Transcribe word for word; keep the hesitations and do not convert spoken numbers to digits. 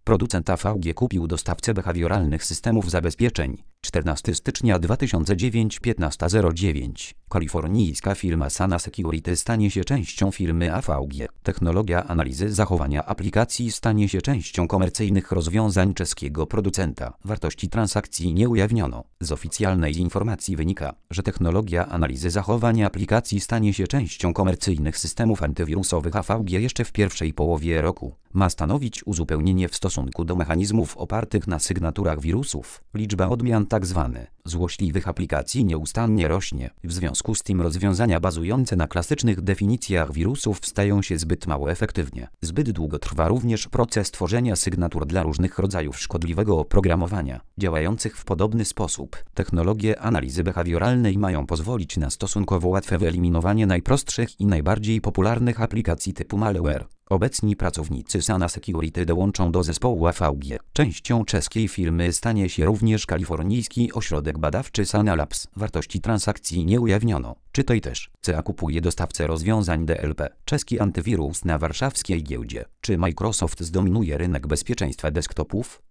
Producent A V G kupił dostawcę behawioralnych systemów zabezpieczeń. czternastego stycznia dwa tysiące dziewiątego piętnaście zero dziewięć. Kalifornijska firma Sana Security stanie się częścią firmy A V G. Technologia analizy zachowania aplikacji stanie się częścią komercyjnych rozwiązań czeskiego producenta. Wartości transakcji nie ujawniono. Z oficjalnej informacji wynika, że technologia analizy zachowania aplikacji stanie się częścią komercyjnych systemów antywirusowych A V G jeszcze w pierwszej połowie roku. Ma stanowić uzupełnienie w stosunku do mechanizmów opartych na sygnaturach wirusów. Liczba odmian tzw. złośliwych aplikacji nieustannie rośnie. W związku z tym rozwiązania bazujące na klasycznych definicjach wirusów stają się zbyt mało efektywnie. Zbyt długo trwa również proces tworzenia sygnatur dla różnych rodzajów szkodliwego oprogramowania, działających w podobny sposób. Technologie analizy behawioralnej mają pozwolić na stosunkowo łatwe wyeliminowanie najprostszych i najbardziej popularnych aplikacji typu malware. Obecni pracownicy Sana Security dołączą do zespołu A V G. Częścią czeskiej firmy stanie się również kalifornijski ośrodek badawczy Sana Labs. Wartości transakcji nie ujawniono. Czytaj też. C A kupuje dostawcę rozwiązań D L P. Czeski antywirus na warszawskiej giełdzie. Czy Microsoft zdominuje rynek bezpieczeństwa desktopów?